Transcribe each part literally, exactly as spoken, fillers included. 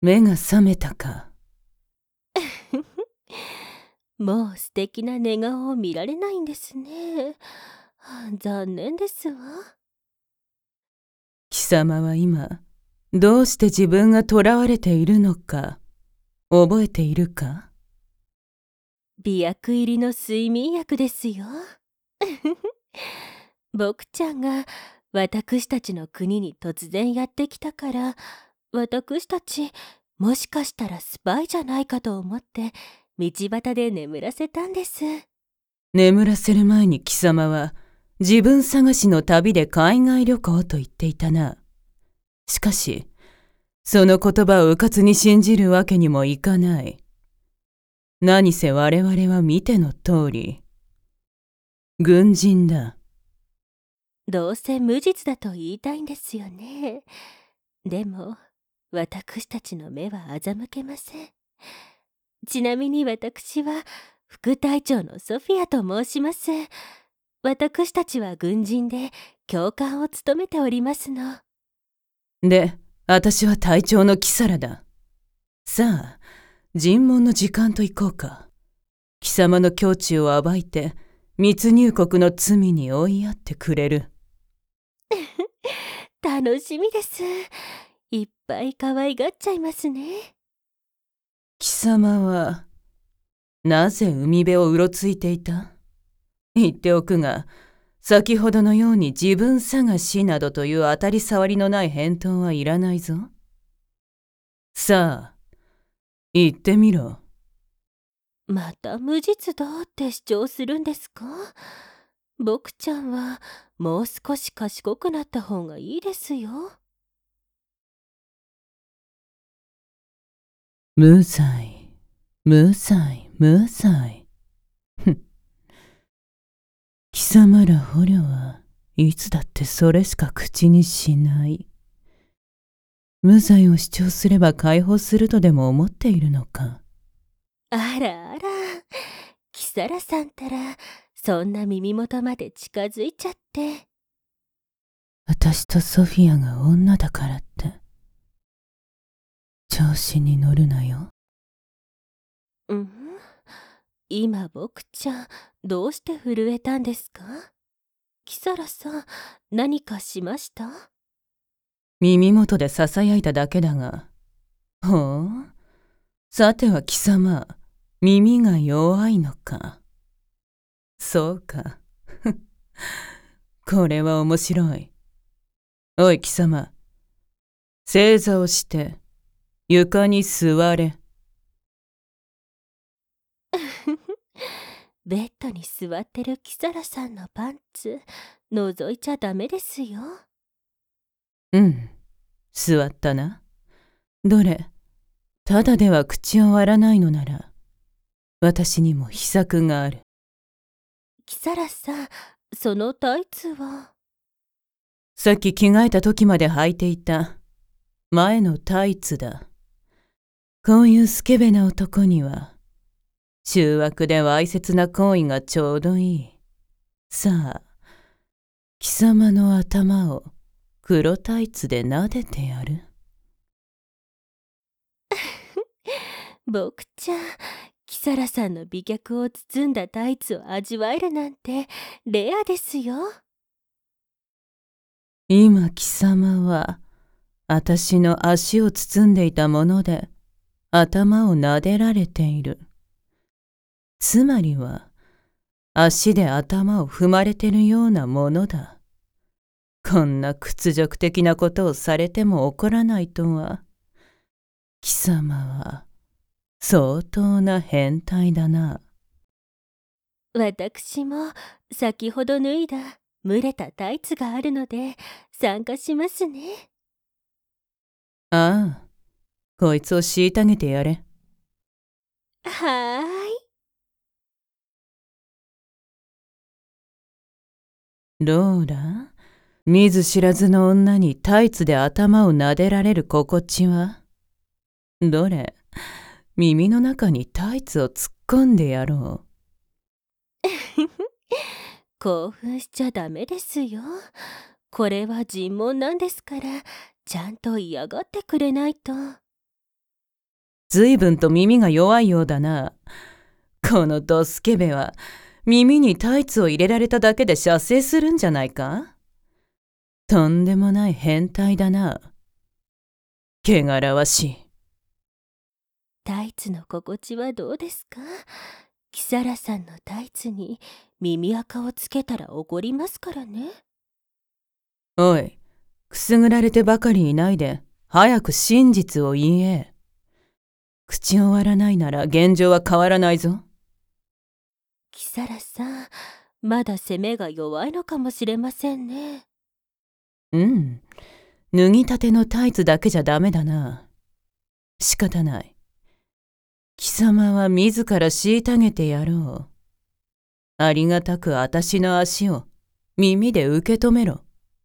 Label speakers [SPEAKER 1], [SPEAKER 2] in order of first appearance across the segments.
[SPEAKER 1] 目が覚めたか。
[SPEAKER 2] もう素敵な寝顔を見られないんですね。残念ですわ。
[SPEAKER 1] 貴様は今、どうして自分が囚われているのか、覚えているか？
[SPEAKER 2] 媚薬入りの睡眠薬ですよ。僕ちゃんが私たちの国に突然やってきたから、私たちもしかしたらスパイじゃないかと思って道端で眠らせたんです。
[SPEAKER 1] 眠らせる前に貴様は自分探しの旅で海外旅行と言っていたな。しかし、その言葉を迂闊に信じるわけにもいかない。何せ我々は見ての通り、軍人だ。
[SPEAKER 2] どうせ無実だと言いたいんですよね。でも、私たちの目は欺けません。ちなみに私は副隊長のソフィアと申します。私たちは軍人で教官を務めておりますの。
[SPEAKER 1] で、私は隊長のキサラだ。さあ、尋問の時間と行こうか。貴様の胸中を暴いて、密入国の罪に追いやってくれる。
[SPEAKER 2] 楽しみです。いっぱい可愛がっちゃいますね。
[SPEAKER 1] 貴様は、なぜ海辺をうろついていた？言っておくが、先ほどのように自分探しなどという当たり障りのない返答はいらないぞ。さあ、言ってみろ。
[SPEAKER 2] また無実だって主張するんですか？僕ちゃんはもう少し賢くなった方がいいですよ。
[SPEAKER 1] 無罪、無罪、無罪。ふん。貴様ら捕虜はいつだってそれしか口にしない。無罪を主張すれば解放するとでも思っているのか。
[SPEAKER 2] あらあら、キサラさんたらそんな耳元まで近づいちゃって。
[SPEAKER 1] 私とソフィアが女だからって、調子に乗るなよ。
[SPEAKER 2] うん？今僕ちゃんどうして震えたんですか？キサラさん、何かしました？
[SPEAKER 1] 耳元で囁いただけだが。ほう。さては貴様、耳が弱いのか。そうか。これは面白い。おい貴様、正座をして床に座れ。
[SPEAKER 2] ベッドに座ってるキサラさんのパンツ覗いちゃダメですよ。
[SPEAKER 1] うん、座ったな。どれ、ただでは口を割らないのなら、私にも秘策がある。
[SPEAKER 2] キサラさん、そのタイツは？
[SPEAKER 1] さっき着替えた時まで履いていた前のタイツだ。こういうスケベな男には、醜悪でわいせつな行為がちょうどいい。さあ、貴様の頭を黒タイツで撫でてやる。
[SPEAKER 2] 僕ちゃん、キサラさんの美脚を包んだタイツを味わえるなんてレアですよ。
[SPEAKER 1] 今貴様は、私の足を包んでいたもので、頭を撫でられている。つまりは、足で頭を踏まれてるようなものだ。こんな屈辱的なことをされても怒らないとは、貴様は相当な変態だな。
[SPEAKER 2] 私も先ほど脱いだ蒸れたタイツがあるので参加しますね。
[SPEAKER 1] ああ、こいつを虐げてやれ。
[SPEAKER 2] はーい。
[SPEAKER 1] どうだ？見ず知らずの女にタイツで頭を撫でられる心地は？どれ、耳の中にタイツを突っ込んでやろう。
[SPEAKER 2] 興奮しちゃダメですよ。これは尋問なんですから、ちゃんと嫌がってくれないと。
[SPEAKER 1] ずいぶんと耳が弱いようだな。このドスケベは耳にタイツを入れられただけで射精するんじゃないか？とんでもない変態だな。汚らわしい。
[SPEAKER 2] タイツの心地はどうですか？キサラさんのタイツに耳垢をつけたら怒りますからね。
[SPEAKER 1] おい、くすぐられてばかりいないで、早く真実を言え。口を割らないなら現状は変わらないぞ。
[SPEAKER 2] キサラさん、まだ攻めが弱いのかもしれませんね。
[SPEAKER 1] うん、脱ぎたてのタイツだけじゃダメだな。仕方ない。貴様は自ら虐げてやろう。ありがたく私の足を耳で受け止めろ。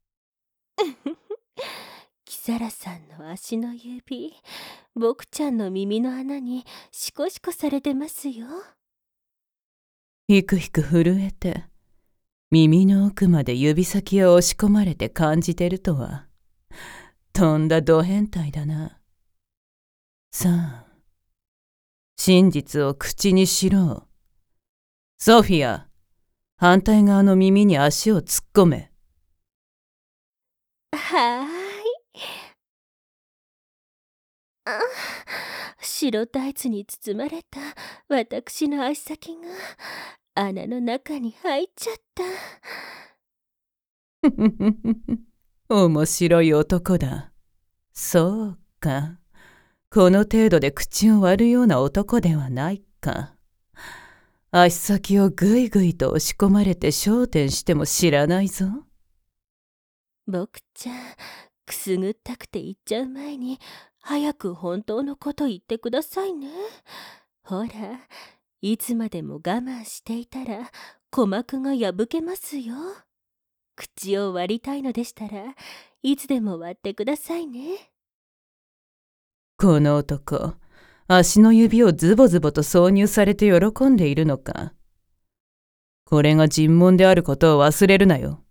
[SPEAKER 2] キサラさんの足の指、僕ちゃんの耳の穴にシコシコされてますよ。
[SPEAKER 1] ひくひく震えて、耳の奥まで指先を押し込まれて感じてるとは、とんだド変態だな。さあ、真実を口にしろ。ソフィア、反対側の耳に足を突っ込め。
[SPEAKER 2] はーい。あ、白タイツに包まれた私の足先が穴の中に入っちゃった。
[SPEAKER 1] 面白い男だ。そうか。この程度で口を割るような男ではないか。足先をぐいぐいと押し込まれて焦点しても知らないぞ。
[SPEAKER 2] 僕ちゃん、くすぐったくて言っちゃう前に早く本当のこと言ってくださいね。ほら、いつまでも我慢していたら鼓膜が破けますよ。口を割りたいのでしたらいつでも割ってくださいね。
[SPEAKER 1] この男、足の指をズボズボと挿入されて喜んでいるのか。これが尋問であることを忘れるなよ。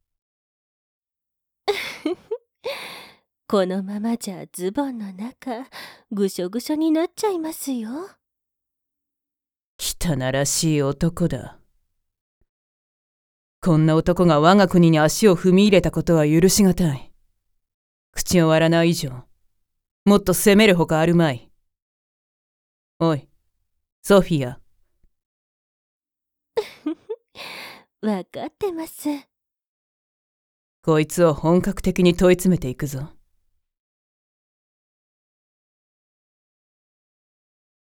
[SPEAKER 2] このままじゃズボンの中ぐしょぐしょになっちゃいますよ。
[SPEAKER 1] 汚らしい男だ。こんな男が我が国に足を踏み入れたことは許しがたい。口を割らない以上、もっと責めるほかあるまい。おい、ソフィア。
[SPEAKER 2] わかってます。
[SPEAKER 1] こいつを本格的に問い詰めていくぞ。